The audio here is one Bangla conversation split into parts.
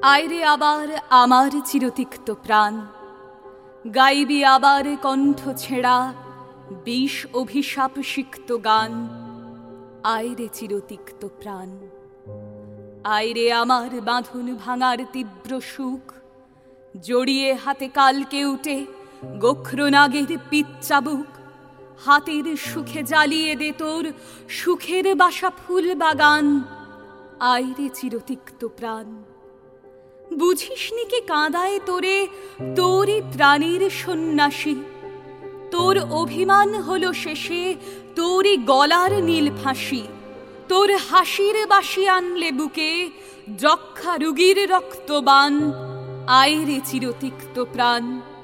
আইরে আবার আমার চিরতিক্ত প্রাণ, গাইবি আবার কণ্ঠ ছেঁড়া বিষ অভিশাপ সিক্ত গান। আইরে চিরতিক্ত প্রাণ, আইরে আমার বাঁধন ভাঙার তীব্র সুখ, জড়িয়ে হাতে কালকে উঠে গোখ্রনাগের পিচ্চাবুক। হাতের সুখে জ্বালিয়ে দে তোর সুখের বাসা ফুল বাগান। আইরে চিরতিক্ত প্রাণ, বুঝিসনি কি কাঁদায় তোরে তোরই প্রাণীর সন্ন্যাসী। তোর অভিমান হলো শেষে তোরই গলার নীল ফাঁসি। তোর হাসির বাসি আনলে বুকে যক্ষা রুগীর রক্তবান। আইরে চিরতিক্ত প্রাণ,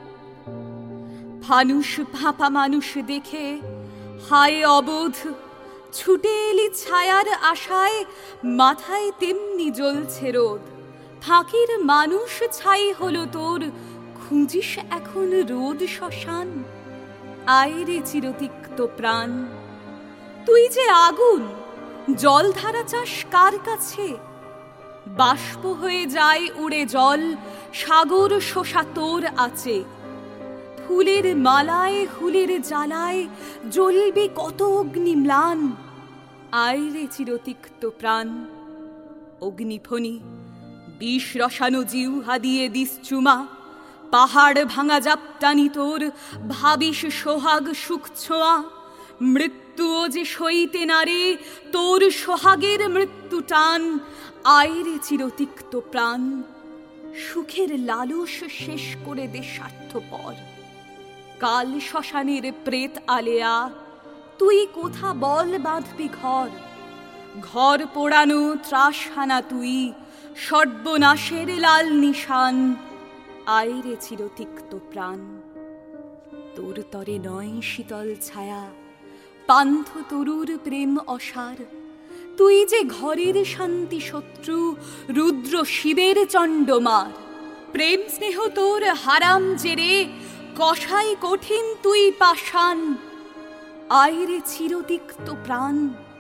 ফানুষ ভাপা মানুষ দেখে হায় অবোধ, ছুটে এলি ছায়ার আশায় মাথায় তেমনি জ্বলছে রোদ। ফাঁকির মানুষ ছাই হলো তোর, খুঁজিস এখন রোদ শ্মশান। আইরে চিরতিক্ত প্রাণ, তুই যে আগুন জলধারা চাস কার কাছে। বাষ্প হয়ে যায় উড়ে জল, সাগর শোষা তোর আছে। ফুলের মালায় হুলের জ্বালায় জ্বলবে কত অগ্নিম্লান। আইরে চিরতিক্ত প্রাণ, অগ্নিফণি বিষ রসানো জিহ্বা দিয়ে দিস চুমা। পাহাড় ভাঙা জাপটানি তোর, ভাবিস সোহাগ সুখ ছোঁয়া। মৃত্যুও যে সইতে নারে তোর সোহাগের মৃত্যু টান। আইরে চিরতিক্ত প্রাণ, সুখের লালস শেষ করে দে স্বার্থপর। কাল শ্মশানের প্রেত আলেয়া, তুই কোথা বল বাঁধবি ঘর। ঘর পোড়ানো ত্রাসহানা তুই, সর্বনাশের লাল নিশান। আইরে চিরতিক্ত প্রাণ, তোর তরে নয় শীতল ছায়া, পান্থ তরুর প্রেম অসার। তুই যে ঘরের শান্তি শত্রু, রুদ্র শিবের চণ্ডমার। প্রেম স্নেহ তোর হারাম জেরে, কষাই কঠিন তুই পাষাণ। আইরে চিরতিক্ত প্রাণ,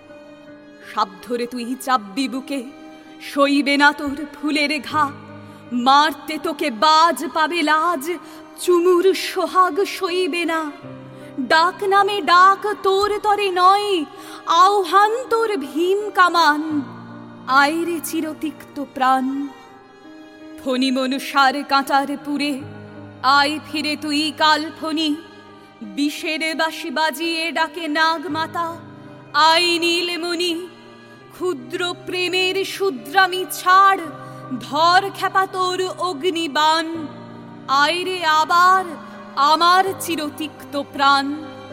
সাবধরে তুই চাব্বি বুকে, সইবে না তোর ফুলের ঘা। মারতে তোকে বাজ পাবে লাজ, চুমুর সোহাগ সইবে না। ডাক নামে ডাক তোর তরে নয়, আহ্বান তোর ভীম কামান। আইরে চিরতিক্ত প্রাণ, ফণি মনুষার কাঁটার পুরে, আয় ফিরে তুই কালফণি। বিষের বাঁশি বাজিয়ে ডাকে নাগমাতা, আয় নীলমণি। ক্ষুদ্র প্রেমের শুদ্রামি ছাড়, ধর খেপা তোর অগ্নিবাণ। আইরে আবার আমার চিরতিক্ত প্রাণ।